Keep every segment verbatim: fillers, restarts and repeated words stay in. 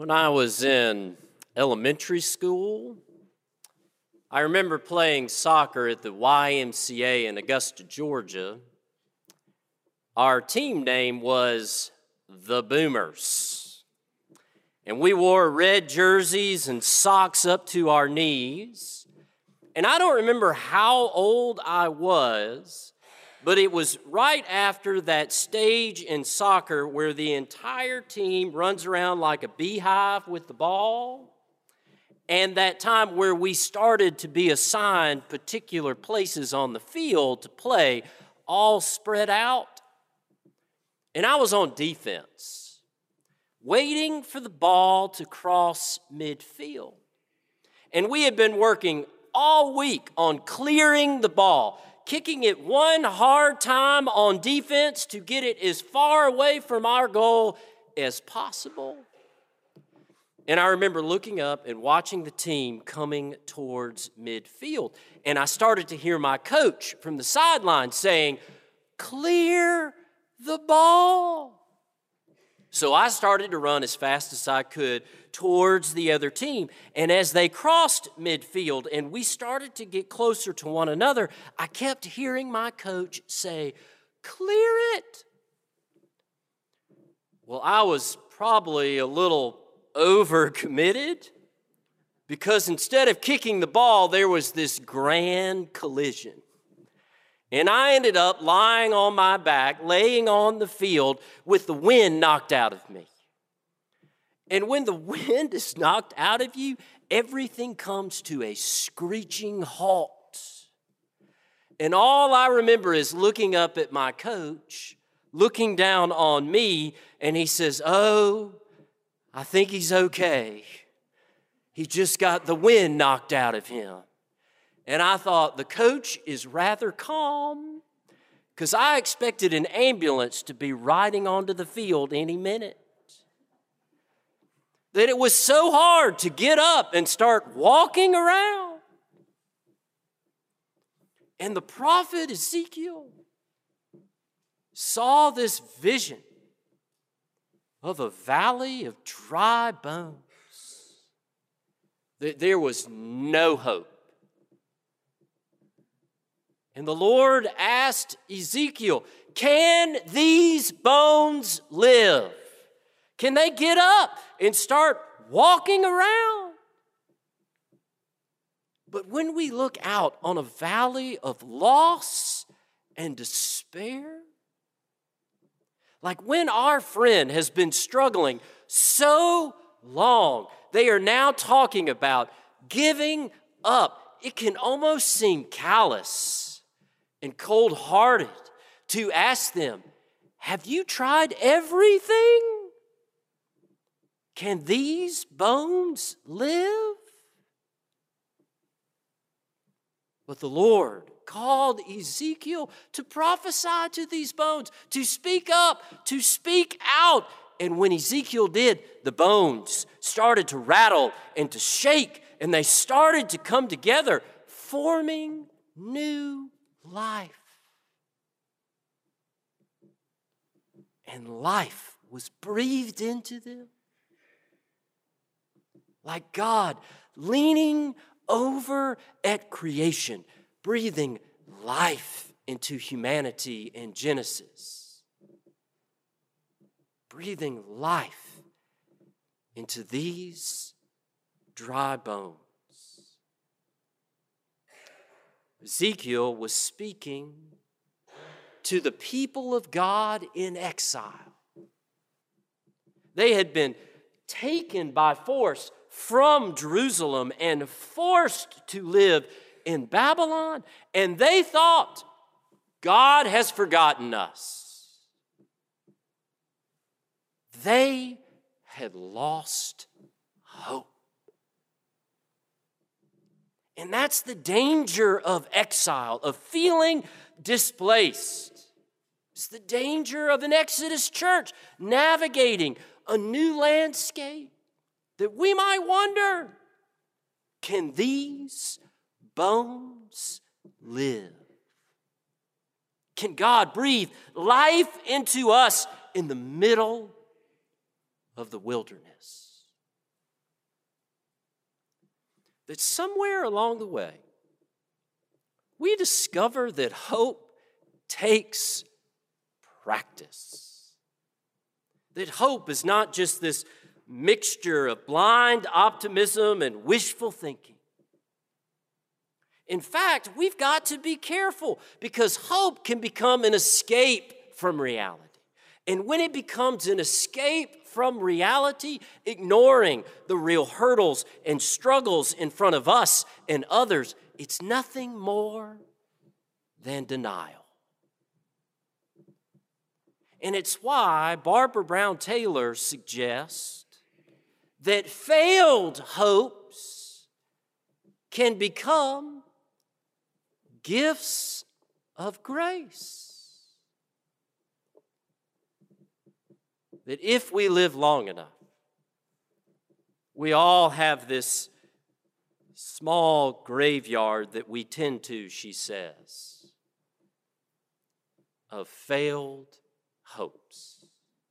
When I was in elementary school, I remember playing soccer at the Y M C A in Augusta, Georgia. Our team name was the Boomers, and we wore red jerseys and socks up to our knees. And I don't remember how old I was, but it was right after that stage in soccer where the entire team runs around like a beehive with the ball, and that time where we started to be assigned particular places on the field to play, all spread out. And I was on defense, waiting for the ball to cross midfield. And we had been working all week on clearing the ball, kicking it one hard time on defense to get it as far away from our goal as possible. And I remember looking up and watching the team coming towards midfield. And I started to hear my coach from the sideline saying, "Clear the ball." So I started to run as fast as I could towards the other team. And as they crossed midfield and we started to get closer to one another, I kept hearing my coach say, "Clear it." Well, I was probably a little overcommitted because instead of kicking the ball, there was this grand collision. And I ended up lying on my back, laying on the field with the wind knocked out of me. And when the wind is knocked out of you, everything comes to a screeching halt. And all I remember is looking up at my coach, looking down on me, and he says, "Oh, I think he's okay. He just got the wind knocked out of him." And I thought, the coach is rather calm because I expected an ambulance to be riding onto the field any minute. That it was so hard to get up and start walking around. And the prophet Ezekiel saw this vision of a valley of dry bones. There was no hope. And the Lord asked Ezekiel, "Can these bones live? Can they get up and start walking around?" But when we look out on a valley of loss and despair, like when our friend has been struggling so long, they are now talking about giving up. It can almost seem callous and cold-hearted to ask them, "Have you tried everything? Can these bones live?" But the Lord called Ezekiel to prophesy to these bones, to speak up, to speak out. And when Ezekiel did, the bones started to rattle and to shake, and they started to come together, forming new life. And life was breathed into them. Like God leaning over at creation, breathing life into humanity in Genesis. Breathing life into these dry bones. Ezekiel was speaking to the people of God in exile. They had been taken by force from Jerusalem and forced to live in Babylon, and they thought, God has forgotten us. They had lost hope. And that's the danger of exile, of feeling displaced. It's the danger of an Exodus church navigating a new landscape that we might wonder, can these bones live? Can God breathe life into us in the middle of the wilderness? that somewhere along the way, we discover that hope takes practice. That hope is not just this mixture of blind optimism and wishful thinking. In fact, we've got to be careful because hope can become an escape from reality. And when it becomes an escape from reality, ignoring the real hurdles and struggles in front of us and others, it's nothing more than denial. And it's why Barbara Brown Taylor suggests that failed hopes can become gifts of grace. That if we live long enough, we all have this small graveyard that we tend to, she says, of failed hopes.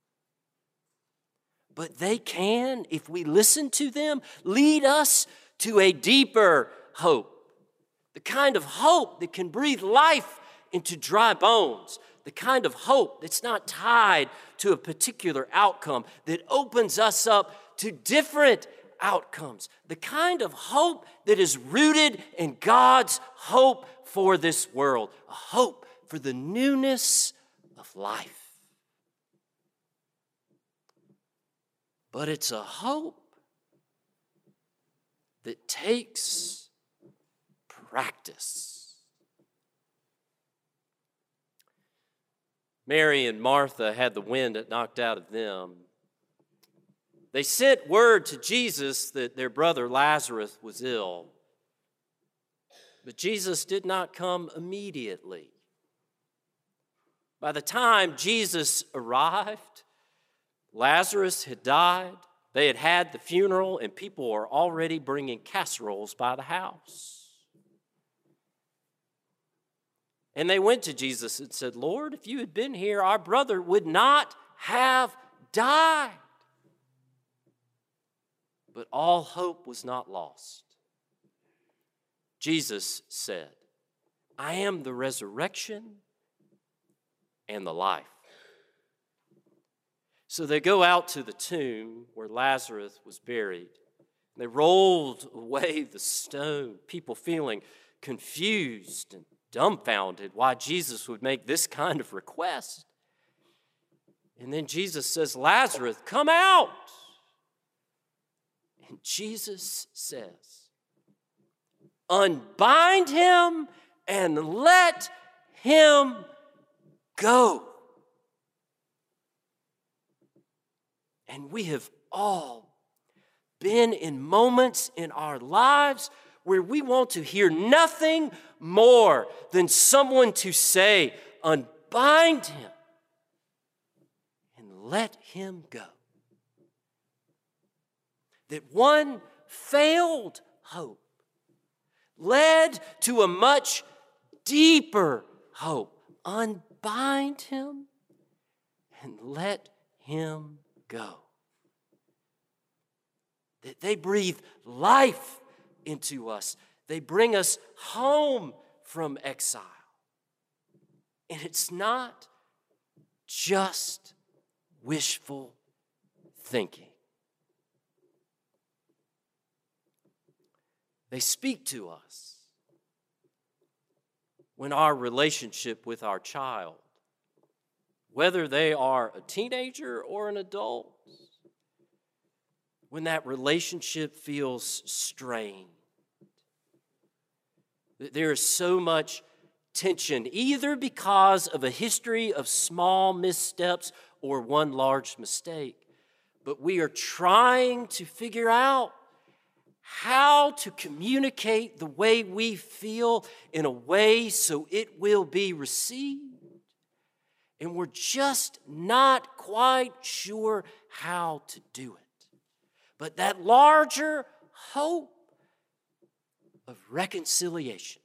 But they can, if we listen to them, lead us to a deeper hope. The kind of hope that can breathe life into dry bones. The kind of hope that's not tied to a particular outcome, that opens us up to different outcomes. The kind of hope that is rooted in God's hope for this world. A hope for the newness of life. But it's a hope that takes practice. Mary and Martha had the wind that knocked out of them. They sent word to Jesus that their brother Lazarus was ill. But Jesus did not come immediately. By the time Jesus arrived, Lazarus had died. They had had the funeral, and people were already bringing casseroles by the house. And they went to Jesus and said, Lord, if you had been here, our brother would not have died. But all hope was not lost. Jesus said, I am the resurrection and the life. So they go out to the tomb where Lazarus was buried. They rolled away the stone, people feeling confused and dumbfounded why Jesus would make this kind of request. And then Jesus says, Lazarus, come out. And Jesus says, unbind him and let him go. And we have all been in moments in our lives where we want to hear nothing more than someone to say, unbind him and let him go. That one failed hope led to a much deeper hope. Unbind him and let him go. That they breathe life into us. They bring us home from exile. And it's not just wishful thinking. They speak to us when our relationship with our child, whether they are a teenager or an adult, when that relationship feels strained. There is so much tension, either because of a history of small missteps or one large mistake. But we are trying to figure out how to communicate the way we feel in a way so it will be received. And we're just not quite sure how to do it. But that larger hope of reconciliation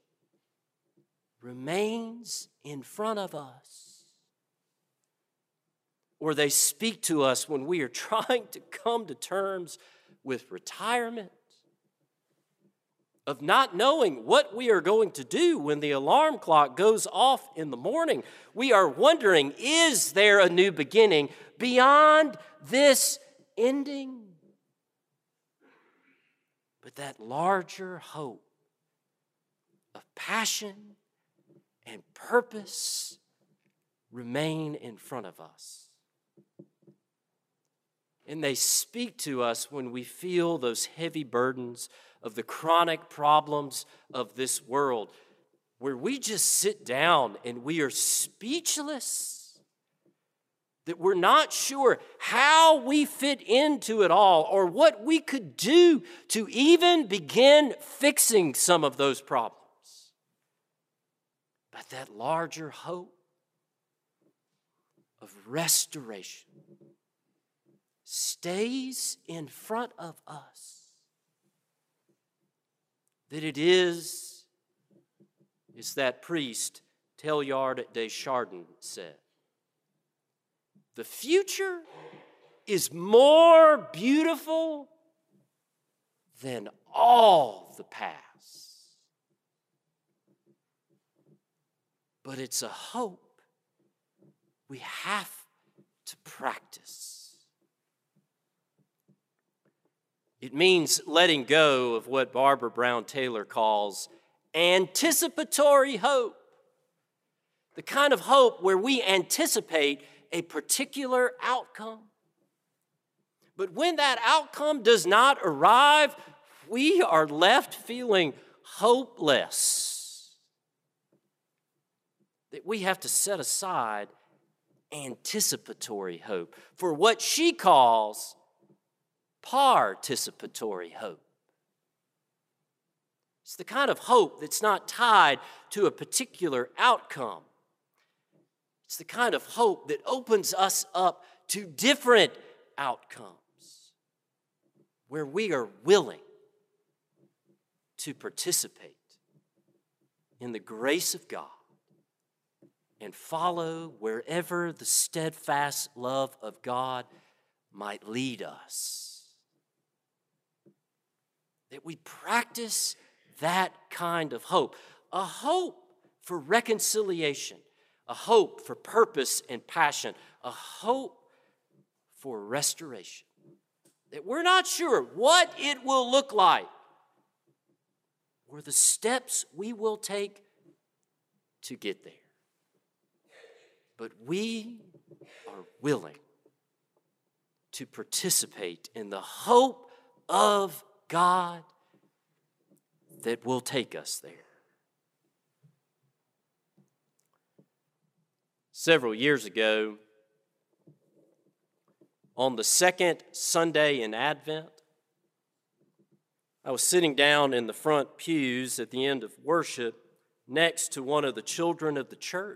remains in front of us. Or they speak to us when we are trying to come to terms with retirement of not knowing what we are going to do when the alarm clock goes off in the morning. We are wondering, is there a new beginning beyond this ending? But that larger hope of passion and purpose remain in front of us. And they speak to us when we feel those heavy burdens of the chronic problems of this world, where we just sit down and we are speechless, that we're not sure how we fit into it all or what we could do to even begin fixing some of those problems. But that larger hope of restoration stays in front of us. That it is, as that priest Teilhard de Chardin said, the future is more beautiful than all the past. But it's a hope we have to practice. It means letting go of what Barbara Brown Taylor calls anticipatory hope. The kind of hope where we anticipate a particular outcome. But when that outcome does not arrive, we are left feeling hopeless. That we have to set aside anticipatory hope for what she calls participatory hope. It's the kind of hope that's not tied to a particular outcome. It's the kind of hope that opens us up to different outcomes, where we are willing to participate in the grace of God and follow wherever the steadfast love of God might lead us. That we practice that kind of hope, a hope for reconciliation, a hope for purpose and passion, a hope for restoration. That we're not sure what it will look like or the steps we will take to get there. But we are willing to participate in the hope of God that will take us there. Several years ago, on the second Sunday in Advent, I was sitting down in the front pews at the end of worship next to one of the children of the church.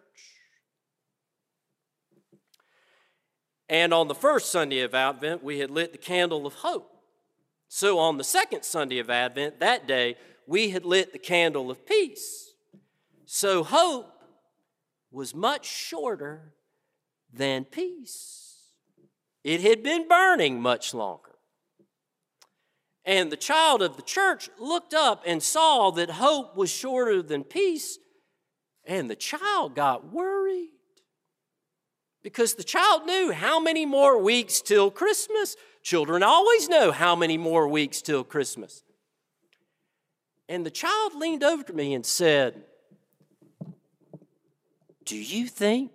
And on the first Sunday of Advent, we had lit the candle of hope. So on the second Sunday of Advent, that day, we had lit the candle of peace. So hope was much shorter than peace. It had been burning much longer. And the child of the church looked up and saw that hope was shorter than peace, and the child got worried. Because the child knew how many more weeks till Christmas. Children always know how many more weeks till Christmas. And the child leaned over to me and said, "Do you think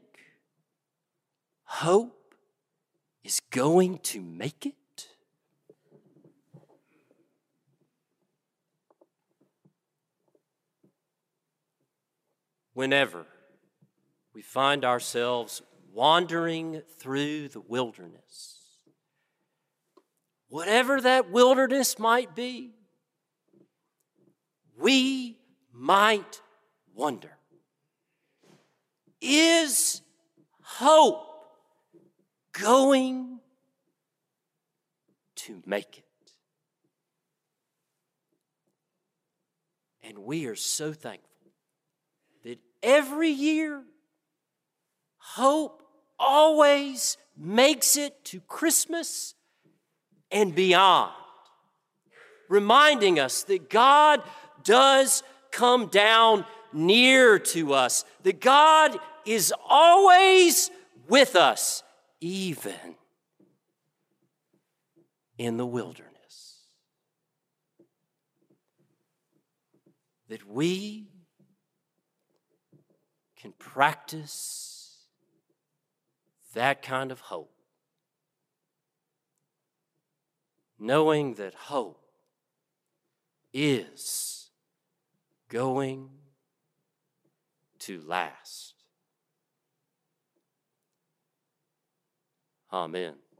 hope is going to make it?" Whenever we find ourselves wandering through the wilderness, whatever that wilderness might be, we might wonder, is hope going to make it? And we are so thankful that every year, hope always makes it to Christmas and beyond, reminding us that God does come down near to us, that God is always with us, even in the wilderness. That we can practice that kind of hope, knowing that hope is going to last. Amen.